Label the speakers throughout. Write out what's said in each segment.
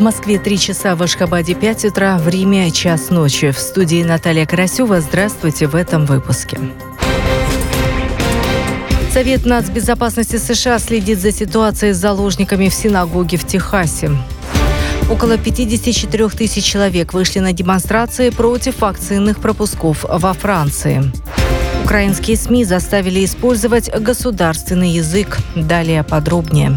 Speaker 1: Москве 3 часа, в Ашхабаде 5 утра, в Риме час ночи. В студии Наталья Карасева. Здравствуйте в этом выпуске. Совет нацбезопасности США следит за ситуацией с заложниками в синагоге в Техасе. Около 54 тысяч человек вышли на демонстрации против вакцинных пропусков во Франции. Украинские СМИ заставили использовать государственный язык. Далее подробнее.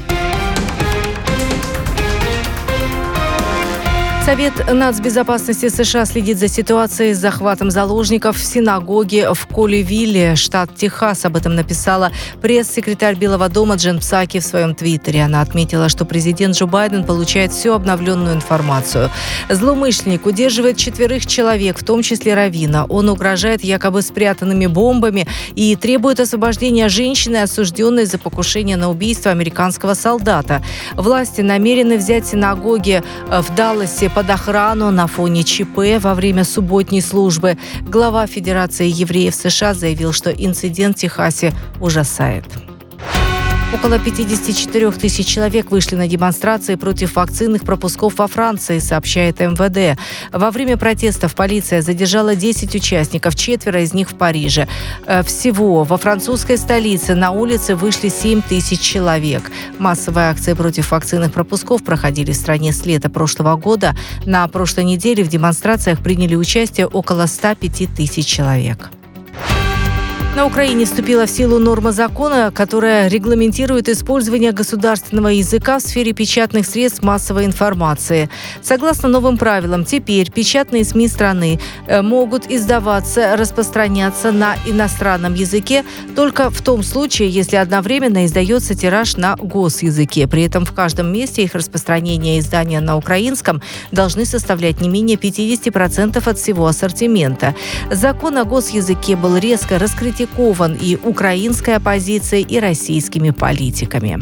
Speaker 1: Совет нацбезопасности США следит за ситуацией с захватом заложников в синагоге в Колливилле, штат Техас. Об этом написала пресс-секретарь Белого дома Джен Псаки в своем твиттере. Она отметила, что президент Джо Байден получает всю обновленную информацию. Злоумышленник удерживает 4 человек, в том числе раввина. Он угрожает якобы спрятанными бомбами и требует освобождения женщины, осужденной за покушение на убийство американского солдата. Власти намерены взять синагоги в Далласе под охрану на фоне ЧП во время субботней службы. Глава Федерации евреев США заявил, что инцидент в Техасе ужасает. Около 54 тысяч человек вышли на демонстрации против вакцинных пропусков во Франции, сообщает МВД. Во время протестов полиция задержала 10 участников, 4 из них в Париже. Всего во французской столице на улицы вышли 7 тысяч человек. Массовые акции против вакцинных пропусков проходили в стране с лета прошлого года. На прошлой неделе в демонстрациях приняли участие около 105 тысяч человек. На Украине вступила в силу норма закона, которая регламентирует использование государственного языка в сфере печатных средств массовой информации. Согласно новым правилам, теперь печатные СМИ страны могут издаваться, распространяться на иностранном языке только в том случае, если одновременно издается тираж на госязыке. При этом в каждом месте их распространение и издания на украинском должны составлять не менее 50% от всего ассортимента. Закон о госязыке был резко раскритикован и украинской оппозицией, и российскими политиками.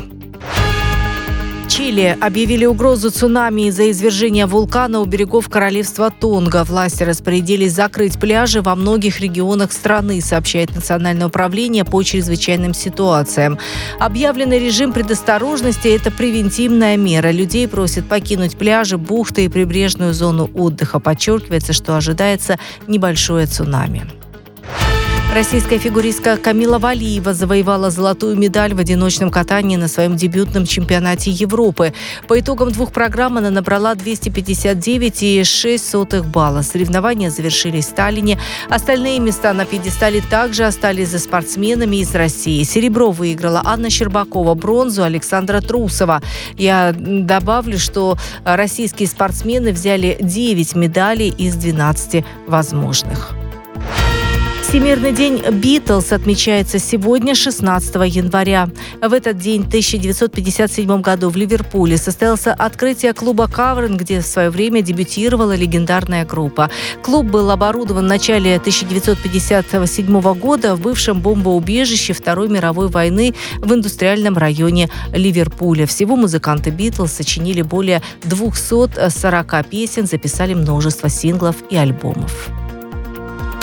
Speaker 1: Чили объявили угрозу цунами из-за извержения вулкана у берегов королевства Тонга. Власти распорядились закрыть пляжи во многих регионах страны, сообщает Национальное управление по чрезвычайным ситуациям. Объявленный режим предосторожности – это превентивная мера. Людей просят покинуть пляжи, бухты и прибрежную зону отдыха. Подчеркивается, что ожидается небольшое цунами. Российская фигуристка Камила Валиева завоевала золотую медаль в одиночном катании на своем дебютном чемпионате Европы. По итогам 2 программ она набрала 259,6 балла. Соревнования завершились в Таллине. Остальные места на пьедестале также остались за спортсменами из России. Серебро выиграла Анна Щербакова, бронзу Александра Трусова. Я добавлю, что российские спортсмены взяли 9 медалей из 12 возможных. Всемирный день Битлз отмечается сегодня, 16 января. В этот день, в 1957 году, в Ливерпуле состоялось открытие клуба «Каверн», где в свое время дебютировала легендарная группа. Клуб был оборудован в начале 1957 года в бывшем бомбоубежище Второй мировой войны в индустриальном районе Ливерпуля. Всего музыканты Битлз сочинили более 240 песен, записали множество синглов и альбомов.